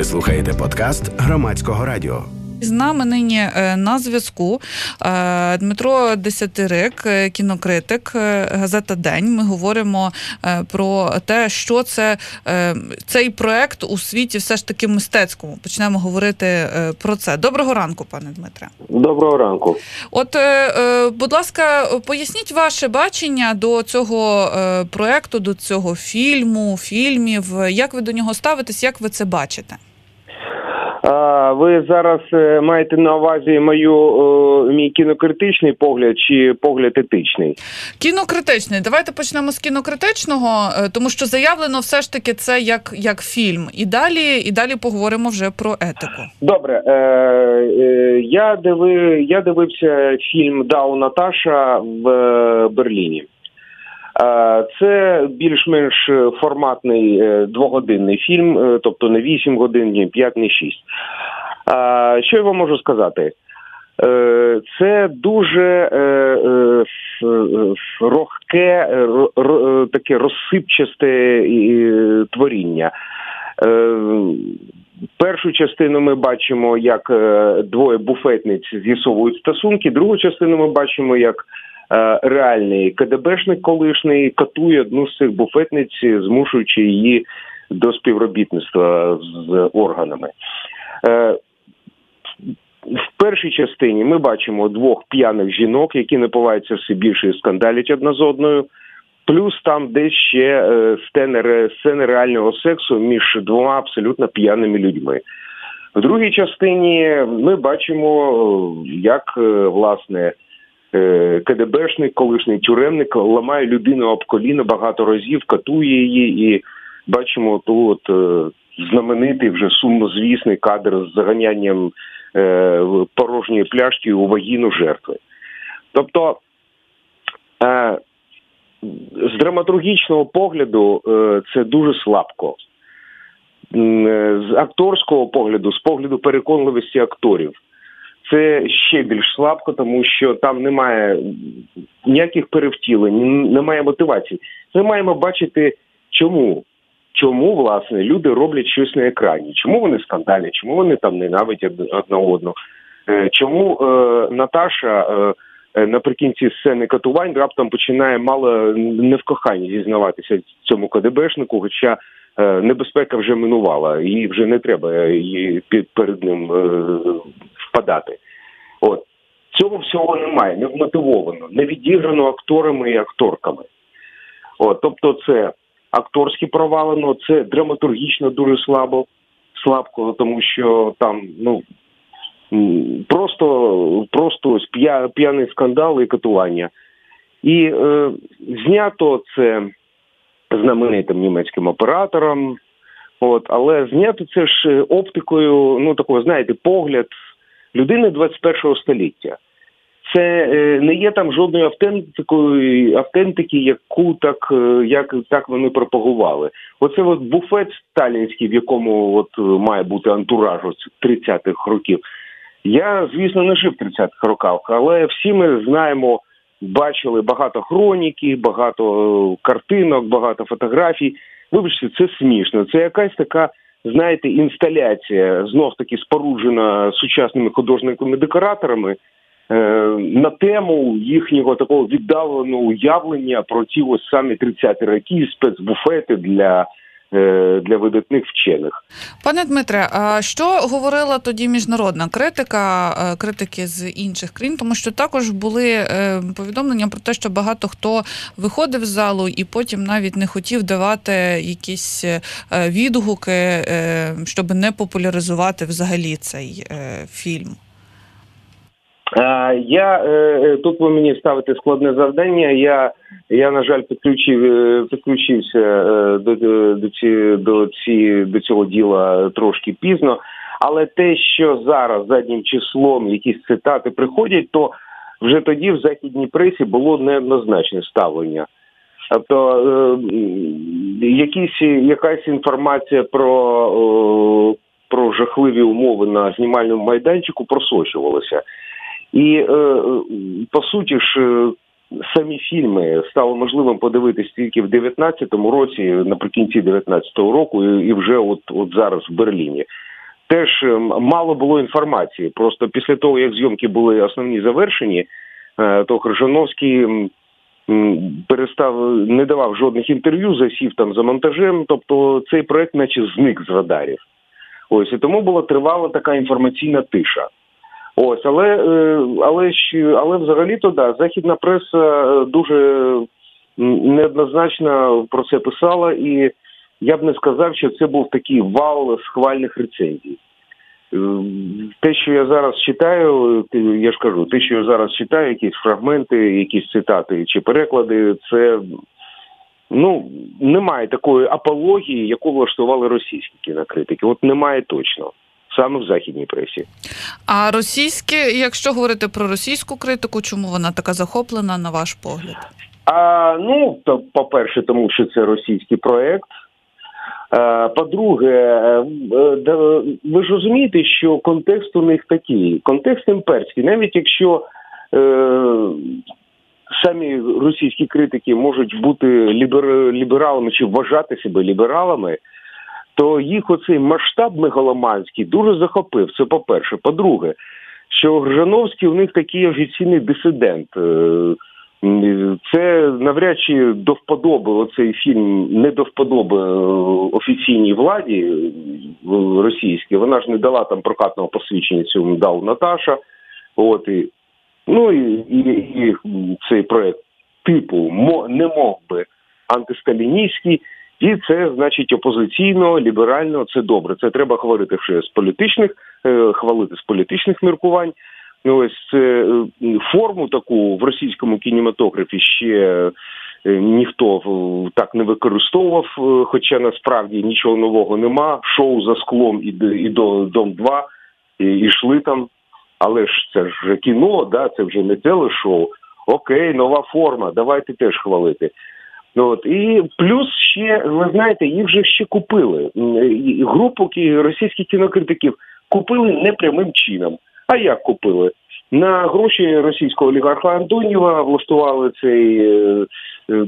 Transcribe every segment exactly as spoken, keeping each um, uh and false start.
Ви слухаєте подкаст Громадського радіо. З нами нині на зв'язку Дмитро Десятирик, кінокритик, газета «День». Ми говоримо про те, що це цей проект у світі все ж таки мистецькому. Почнемо говорити про це. Доброго ранку, пане Дмитре. Доброго ранку. От, будь ласка, поясніть ваше бачення до цього проекту, до цього фільму, фільмів. Як ви до нього ставитесь, як ви це бачите? А, ви зараз маєте на увазі мою, о, мій кінокритичний погляд чи погляд етичний? Кінокритичний. Давайте почнемо з кінокритичного, тому що заявлено все ж таки це як, як фільм. І далі, і далі поговоримо вже про етику. Добре. Е, е, я, диви, я дивився фільм «Дау Наташа» в е, Берліні. Це більш-менш форматний двогодинний фільм, тобто не вісім годин, ні п'ять, ні шість. Що я вам можу сказати? Це дуже рохке, таке розсипчасте творіння. Першу частину ми бачимо, як двоє буфетниць з'ясовують стосунки, другу частину ми бачимо, як реальний КДБшник колишній катує одну з цих буфетниць, змушуючи її до співробітництва з органами. В першій частині ми бачимо двох п'яних жінок, які напиваються все більше і скандалять одна з одною. Плюс там десь ще сцени, сцени реального сексу між двома абсолютно п'яними людьми. В другій частині ми бачимо, як, власне, КДБшник, колишній тюремник, ламає людину об коліно багато разів, катує її, і бачимо ту от знаменитий вже сумнозвісний кадр з заганянням е, порожньої пляшки у вагіну жертви. Тобто, е, з драматургічного погляду е, це дуже слабко. З акторського погляду, з погляду переконливості акторів, це ще більш слабко, тому що там немає ніяких перевтілень, немає мотивації. Ми маємо бачити, чому. Чому, власне, люди роблять щось на екрані. Чому вони скандалять, чому вони там ненавидять одна одну. Чому е, Наташа е, наприкінці сцени катувань раптом починає мало не в коханні зізнаватися цьому КДБшнику, хоча е, небезпека вже минувала, і вже не треба її перед ним е, впадати. От. Цього всього немає, не вмотивовано, не відіграно акторами і акторками. От. Тобто це акторськи провалено, це драматургічно дуже слабо, слабко, тому що там, ну, просто, просто ось п'я, п'яний скандал і катування. І е, знято це знаменитим німецьким оператором, от, але знято це ж оптикою, ну, такого, знаєте, погляд людини двадцять першого століття. Це е, не є там жодної автентикої, автентики, яку так, як так вони пропагували. Оце от буфет сталінський, в якому от має бути антураж тридцятих років. Я, звісно, не жив в тридцятих роках, але всі ми знаємо, бачили багато хроніки, багато картинок, багато фотографій. Вибачте, це смішно. Це якась така, знаєте, інсталяція, знов-таки споруджена сучасними художниками-декораторами, на тему їхнього такого віддаленого уявлення про ті ось самі тридцяті роки, спецбуфети для, для видатних вчених. Пане Дмитре, а що говорила тоді міжнародна критика, критики з інших країн? Тому що також були повідомлення про те, що багато хто виходив з залу і потім навіть не хотів давати якісь відгуки, щоб не популяризувати взагалі цей фільм. Я, тут ви мені ставите складне завдання, я, я на жаль, підключив, підключився до, до, ці, до, ці, до цього діла трошки пізно, але те, що зараз заднім числом якісь цитати приходять, то вже тоді в західній пресі було неоднозначне ставлення. Тобто якісь, якась інформація про, про жахливі умови на знімальному майданчику просочувалася. І, е, по суті ж, самі фільми стало можливим подивитись тільки в дев'ятнадцятому році, наприкінці дев'ятнадцятого року, і вже от, от зараз в Берліні. теж мало було інформації. Просто після того, як зйомки були основні завершені, то Крижановський перестав, не давав жодних інтерв'ю, засів там за монтажем, тобто цей проект наче зник з радарів. Ось, і тому була тривала така інформаційна тиша. Ось, але, але, але взагалі-то, да, західна преса дуже неоднозначно про це писала, і я б не сказав, що це був такий вал схвальних рецензій. Те, що я зараз читаю, я ж кажу, те, що я зараз читаю, якісь фрагменти, якісь цитати чи переклади, це, ну, немає такої апології, яку влаштували російські кінокритики. От немає точно. Саме в західній пресі. А російські, якщо говорити про російську критику, чому вона така захоплена, на ваш погляд? А, ну, то, по-перше, тому що це російський проект. А, по-друге, ви ж розумієте, що контекст у них такий. Контекст імперський. Навіть якщо е, самі російські критики можуть бути лібер, лібералами чи вважати себе лібералами, то їх оцей масштаб мегаломанський дуже захопив. Це по-перше. По-друге, що Крижановський у них такий офіційний дисидент. Це навряд чи до вподоби, оцей фільм не до вподоби офіційній владі російській. Вона ж не дала там прокатного посвідчення, цьому дав Наташа. От, і, ну і, і, і цей проект типу не мог би антисталіністський. І це, значить, опозиційно, ліберально, це добре. Це треба говорити ще з політичних, хвалити з політичних міркувань. Ось це форму таку в російському кінематографі ще ніхто так не використовував, хоча насправді нічого нового нема. Шоу «За склом» і, і до «Дом-два» і, і йшли там. Але ж це ж кіно, да, це вже не телешоу. Окей, нова форма, давайте теж хвалити. От. І плюс ще, ви знаєте, їх же ще купили. Групу російських кінокритиків купили не прямим чином. А як купили? На гроші російського олігарха Антонєва влаштували цей е, е,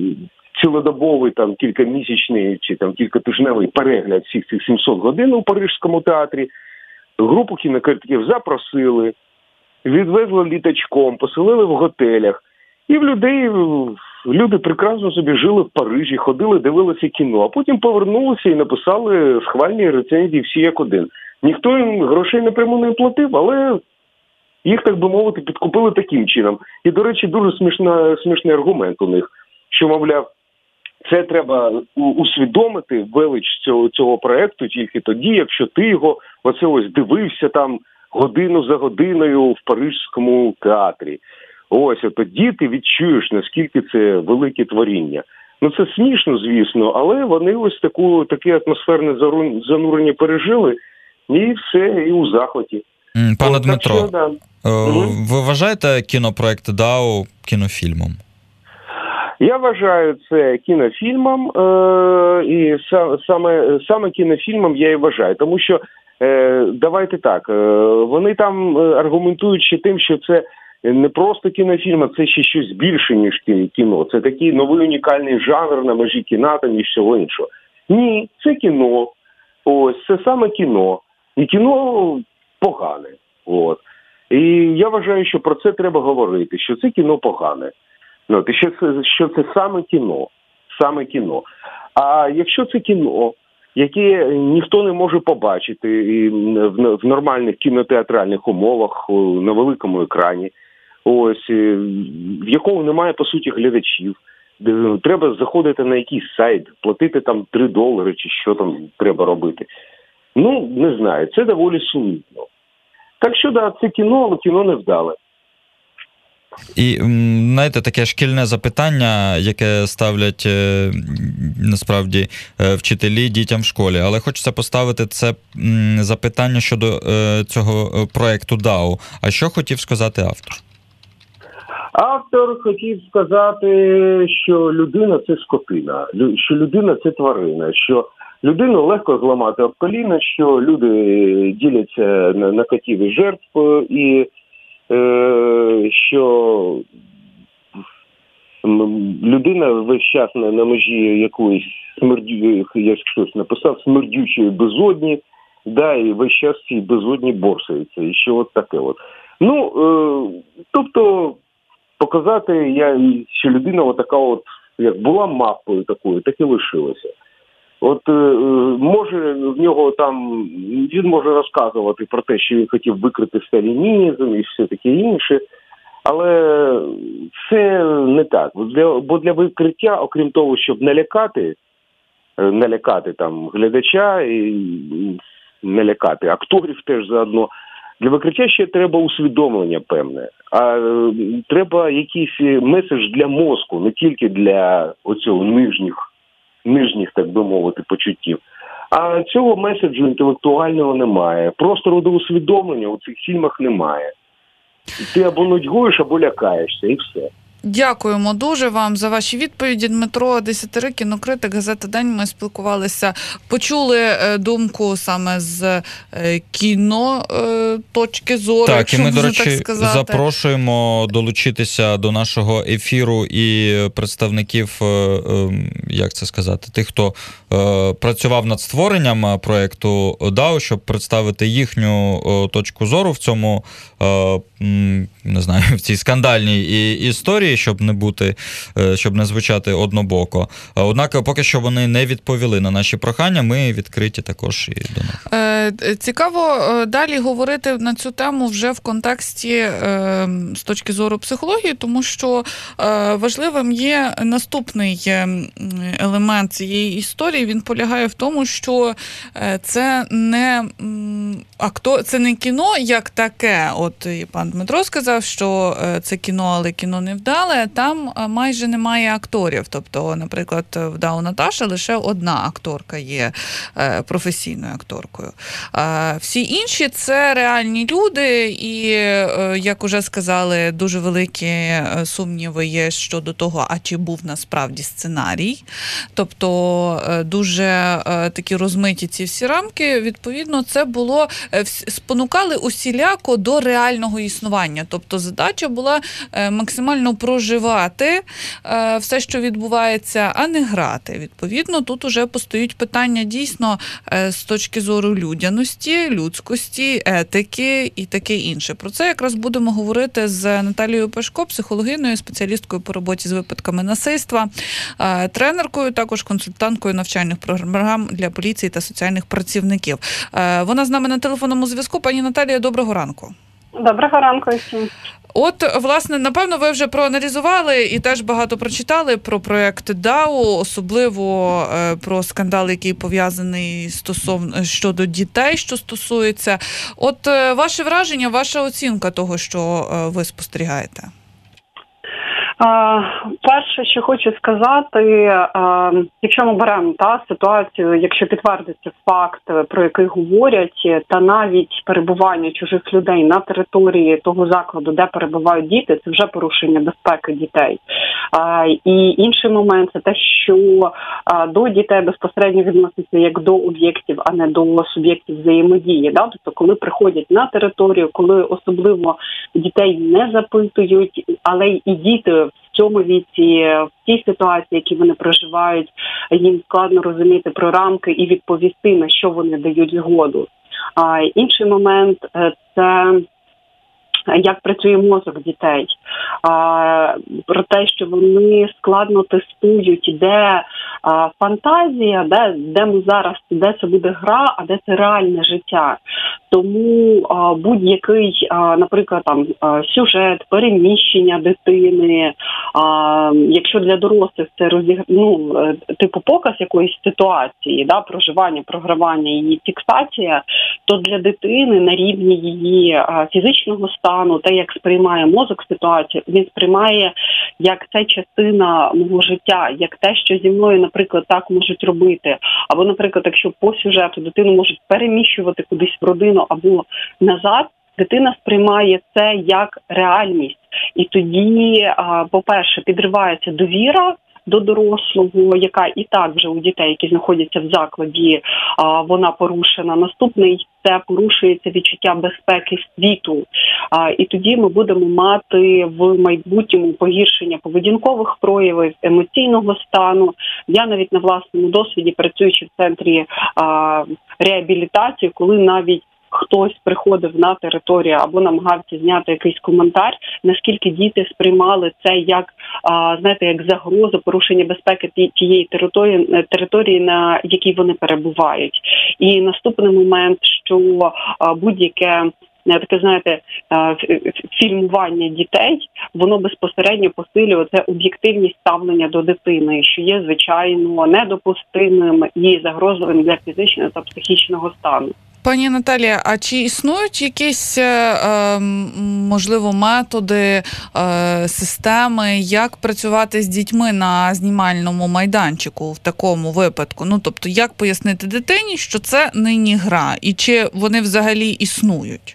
цілодобовий, там, кількамісячний чи там кількатижневий перегляд всіх цих сімсот годин у Паризькому театрі. Групу кінокритиків запросили, відвезли літачком, поселили в готелях. І в людей, люди прекрасно собі жили в Парижі, ходили, дивилися кіно, а потім повернулися і написали схвальні рецензії всі як один. Ніхто їм грошей напряму не платив, але їх, так би мовити, підкупили таким чином. І, до речі, дуже смішна, смішний аргумент у них, що, мовляв, це треба усвідомити велич цього, цього проекту тільки тоді, якщо ти його оце ось дивився там годину за годиною в Паризькому театрі. Ось, а тоді ти відчуєш, наскільки це велике творіння. Ну, це смішно, звісно, але вони ось таку, таке атмосферне занурення пережили, і все, і у захваті. Пане О, Дмитро, що, да. ви вважаєте кінопроект ДАУ кінофільмом? Я вважаю це кінофільмом, е- і саме, саме кінофільмом я і вважаю, тому що, е- давайте так, е- вони там аргументують ще тим, що це не просто кінофільм, а це ще щось більше, ніж кіно. Це такий новий унікальний жанр на межі кіна та ніж всього іншого. Ні, це кіно. Ось, це саме кіно. І кіно погане. От. І я вважаю, що про це треба говорити, що це кіно погане. Ну, і що це, що це саме кіно. Саме кіно. А якщо це кіно, яке ніхто не може побачити і в, в нормальних кінотеатральних умовах, на великому екрані, ось, в якому немає, по суті, глядачів, треба заходити на якийсь сайт, платити там три долари чи що там треба робити. Ну, не знаю, це доволі сумнівно. Так що, да, це кіно, але кіно не вдале. І, знаєте, таке шкільне запитання, яке ставлять, насправді, вчителі дітям в школі. Але хочеться поставити це запитання щодо цього проекту ДАУ. А що хотів сказати автор? Автор хотів сказати, що людина – це скотина, що людина – це тварина, що людину легко зламати об коліна, що люди діляться на, на котів і жертв, і е, що людина весь час на, на межі якоїсь смердю, я щось написав, смердючої безодні, да, і весь час ці безодні борсаються, і що от таке от. Ну, е, тобто, показати, я, що людина от така от, як була мавпою такою, так і лишилася. От е, може в нього там, він може розказувати про те, що він хотів викрити сталінізм і все таке інше, але це не так. Для, бо для викриття, окрім того, щоб налякати, налякати там глядача і налякати акторів теж заодно, для викриття ще треба усвідомлення певне, а е, треба якийсь меседж для мозку, не тільки для оцього нижніх, нижніх, так би мовити, почуттів. А цього меседжу інтелектуального немає. Простору до усвідомлення у цих фільмах немає. Ти або нудьгуєш, або лякаєшся, і все. Дякуємо дуже вам за ваші відповіді. Дмитро Десятирик, кінокритик, газета «День». Ми спілкувалися, почули думку саме з кіно точки зору, так, якщо і ми, можна до речі, так сказати. Запрошуємо долучитися до нашого ефіру і представників, як це сказати, тих, хто працював над створенням проєкту ДАУ, щоб представити їхню точку зору в цьому, не знаю, в цій скандальній історії, щоб не бути, щоб не звучати однобоко. Однак, поки що вони не відповіли на наші прохання, ми відкриті також і до них. Цікаво далі говорити на цю тему вже в контексті з точки зору психології, тому що важливим є наступний елемент цієї історії. Він полягає в тому, що це не актор, це не кіно як таке. От і пан Дмитро сказав, що це кіно, але кіно не вдале. Там майже немає акторів. Тобто, наприклад, в «ДАУ Наташа» лише одна акторка є професійною акторкою. Всі інші – це реальні люди, і, як уже сказали, дуже великі сумніви є щодо того, а чи був насправді сценарій. Тобто, дуже такі розмиті ці всі рамки. Відповідно, це було, спонукали усіляко до реального існування. Тобто, задача була максимально проживати все, що відбувається, а не грати. Відповідно, тут уже постають питання дійсно з точки зору людяності, людськості, етики і таке інше. Про це якраз будемо говорити з Наталією Пашко, психологиною, спеціалісткою по роботі з випадками насильства, тренеркою, також консультанткою навчальних програм для поліції та соціальних працівників. Вона з нами на телефонному зв'язку. Пані Наталія, доброго ранку. Доброго ранку всім. От, власне, напевно, ви вже проаналізували і теж багато прочитали про проєкт ДАУ, особливо е, про скандал, який пов'язаний стосовно щодо дітей, що стосується. От е, ваше враження, ваша оцінка того, що е, ви спостерігаєте? А, перше, що хочу сказати, а, якщо ми беремо та ситуацію, якщо підтвердиться факт, про який говорять, та навіть перебування чужих людей на території того закладу, де перебувають діти, це вже порушення безпеки дітей. А, і інший момент – це те, що а, до дітей безпосередньо відноситься як до об'єктів, а не до суб'єктів взаємодії. Да? Тобто, коли приходять на територію, коли особливо дітей не запитують, але і діти в цьому віці, в тій ситуації, які вони проживають, їм складно розуміти про рамки і відповісти, на що вони дають згоду. А інший момент – це як працює мозок дітей, а, про те, що вони складно тестують, де а, фантазія, де, де ми зараз, де це буде гра, а де це реальне життя. Тому а, будь-який, а, наприклад, там а, сюжет, переміщення дитини, а, якщо для дорослих це розіг... ну, типу показ якоїсь ситуації, да, проживання, програвання, її фіксація, то для дитини на рівні її а, фізичного стану, те, як сприймає мозок ситуацію, він сприймає як це частина мого життя, як те, що зі мною, наприклад, так можуть робити. Або, наприклад, якщо по сюжету дитину можуть переміщувати кудись в родину або назад, дитина сприймає це як реальність. І тоді, по-перше, підривається довіра до дорослого, яка і так вже у дітей, які знаходяться в закладі, вона порушена. Наступний – це порушується відчуття безпеки світу. І тоді ми будемо мати в майбутньому погіршення поведінкових проявів, емоційного стану. Я навіть на власному досвіді, працюючи в центрі реабілітації, коли навіть хтось приходив на територію або намагався зняти якийсь коментар, наскільки діти сприймали це як, знаєте, як загрозу порушення безпеки тієї території, території, на якій вони перебувають. І наступний момент, що будь-яке таке, знаєте, фільмування дітей, воно безпосередньо посилює це об'єктивність ставлення до дитини, що є, звичайно, недопустимим і загрозливим для фізичного та психічного стану. Пані Наталія, а чи існують якісь, е, можливо, методи, е, системи, як працювати з дітьми на знімальному майданчику в такому випадку? Ну, тобто, як пояснити дитині, що це нині гра, і чи вони взагалі існують?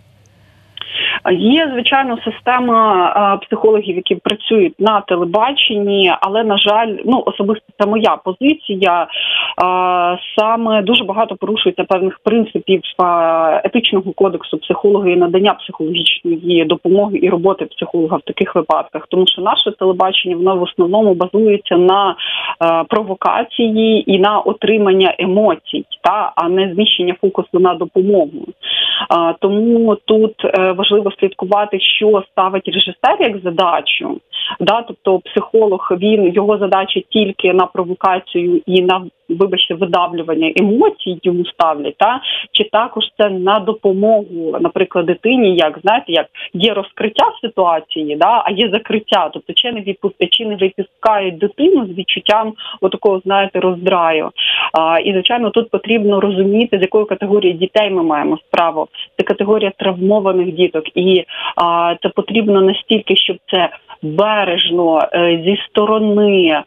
Є, звичайно, система а, психологів, які працюють на телебаченні, але, на жаль, ну, особисто це моя позиція, а, саме дуже багато порушується певних принципів а, етичного кодексу психолога і надання психологічної допомоги і роботи психолога в таких випадках. Тому що наше телебачення, воно в основному базується на а, провокації і на отримання емоцій, та, а не зміщення фокусу на допомогу. А, тому тут е, важливо слідкувати, що ставить режисер як задачу. Да, тобто психолог, він, його задача тільки на провокацію і на, вибачте, видавлювання емоцій йому ставлять, та? Чи також це на допомогу, наприклад, дитині, як, знаєте, як є розкриття ситуації, да, а є закриття, тобто чи не, відпуск... чи не випускають дитину з відчуттям отакого, знаєте, роздраю. А, і, звичайно, тут потрібно розуміти, з якою категорією дітей ми маємо справу. Це категорія травмованих діток, і а, це потрібно настільки, щоб це бережно, зі сторони,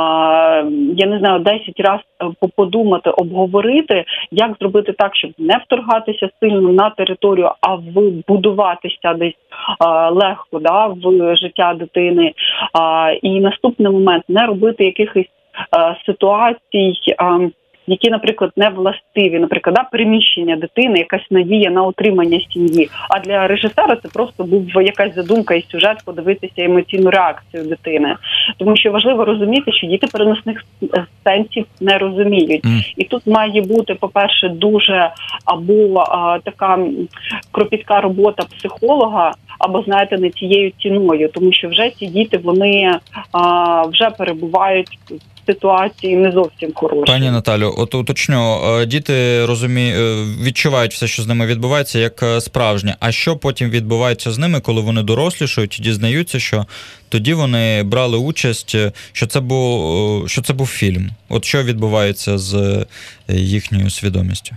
я не знаю, десять разів подумати, обговорити, як зробити так, щоб не вторгатися сильно на територію, а вбудуватися десь легко, да, в життя дитини. І наступний момент – не робити якихось ситуацій, які, наприклад, не властиві, наприклад, да, переміщення дитини, якась надія на утримання сім'ї. А для режисера це просто був якась задумка і сюжет подивитися емоційну реакцію дитини. Тому що важливо розуміти, що діти переносних сенсів не розуміють. Mm. І тут має бути, по-перше, дуже або а, така кропітка робота психолога, або, знаєте, не цією ціною, тому що вже ці діти, вони а, вже перебувають в ситуації не зовсім хороші. Пані Наталю, от уточню, діти розумі... відчувають все, що з ними відбувається, як справжнє. А що потім відбувається з ними, коли вони дорослішають і дізнаються, що тоді вони брали участь, що це був, що це був фільм? От що відбувається з їхньою свідомістю?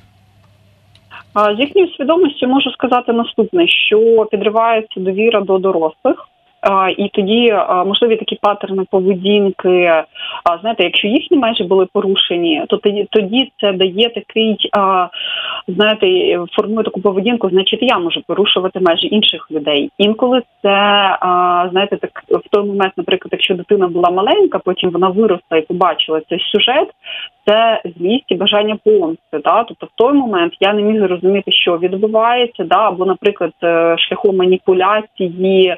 З їхньою свідомістю можу сказати наступне, що підривається довіра до дорослих. І тоді можливі такі паттерни поведінки, знаєте, якщо їхні межі були порушені, то тоді, тоді це дає такий, знаєте, формує таку поведінку, значить я можу порушувати межі інших людей. Інколи це, знаєте, так в той момент, наприклад, якщо дитина була маленька, потім вона виросла і побачила цей сюжет, це злість і бажання помсти. Да? Тобто в той момент я не міг зрозуміти, що відбувається, да? Або, наприклад, шляхом маніпуляції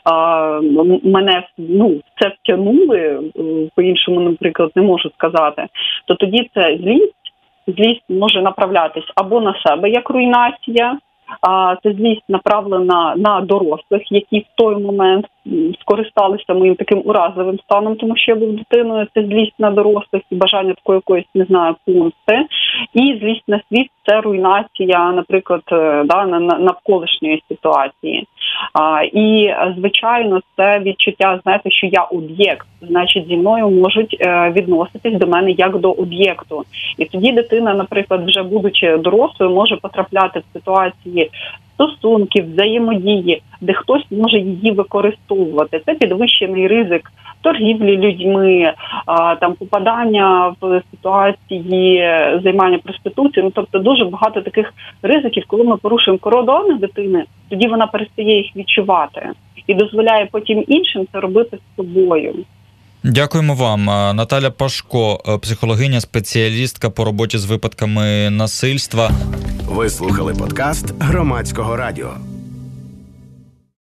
мене, ну, це втягнули, по-іншому, наприклад, не можу сказати, то тоді це злість, злість може направлятись або на себе як руйнація, а це злість направлена на дорослих, які в той момент скористалися моїм таким уразливим станом, тому що я був дитиною, це злість на дорослих і бажання такої якоїсь, не знаю, помсти. І злість на світ – це руйнація, наприклад, да, навколишньої ситуації. А, і, звичайно, це відчуття, знаєте, що я об'єкт, значить, зі мною можуть е, відноситись до мене як до об'єкту. І тоді дитина, наприклад, вже будучи дорослою, може потрапляти в ситуації стосунків, взаємодії, де хтось може її використовувати. Це підвищений ризик торгівлі людьми, а, там попадання в ситуації займання проституцією. Ну, тобто дуже багато таких ризиків, коли ми порушуємо кордони дитини, тоді вона перестає їх відчувати і дозволяє потім іншим це робити з собою. Дякуємо вам. Наталя Пашко, психологиня, спеціалістка по роботі з випадками насильства. Ви слухали подкаст Громадського радіо.